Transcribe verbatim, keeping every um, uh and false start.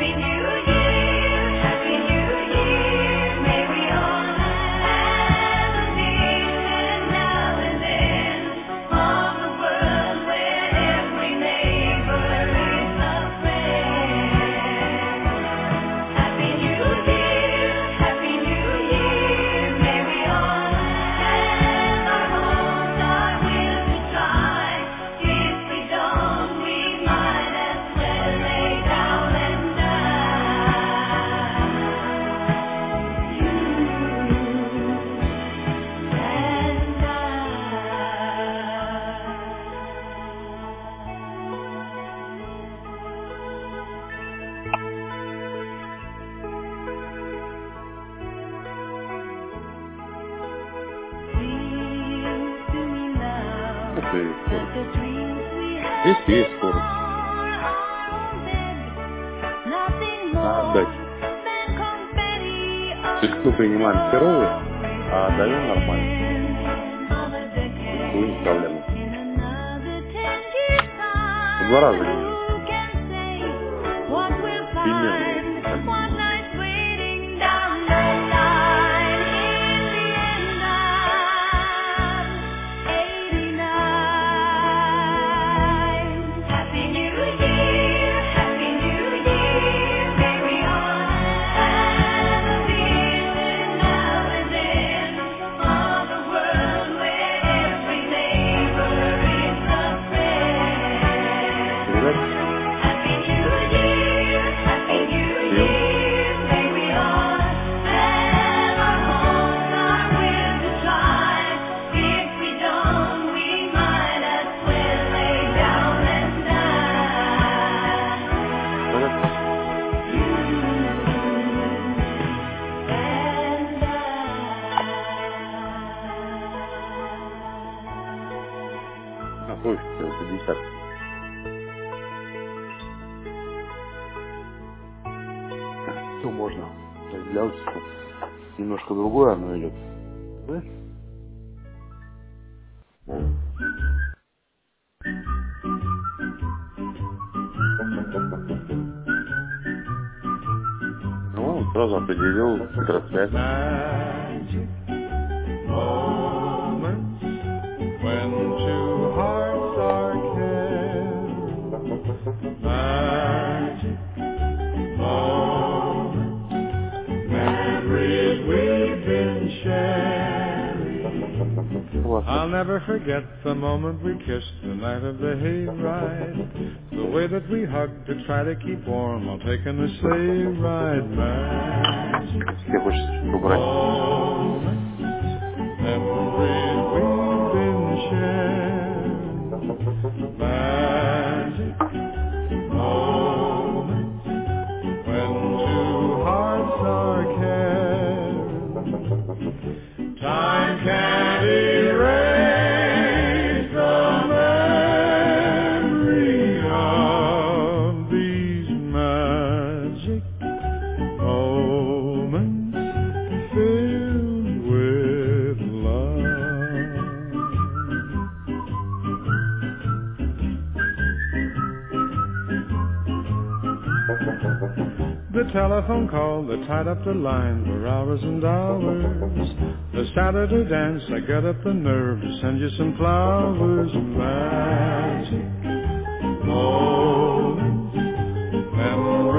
Есть и есть скорость. А отдать. То есть мы принимаем херовый, а отдаем нормально. Ну, не проблема. В два раза ниже. Примерно. пятьдесят. Все можно. Для отдыха немножко другое оно идет. Да? Ну, он сразу определил трансляцию. I'll never forget the moment we kissed the night of the hayride. The way that we hugged to try to keep warm while taking a sleigh ride. Magic moments, memories we've been sharing. Magic moments when two hearts are caring. Time can't erase the memory of these magic moments filled with love. The telephone call that tied up the line for hours and hours. The Saturday dance, I got up the nerve to send you some flowers. Magic moments, memories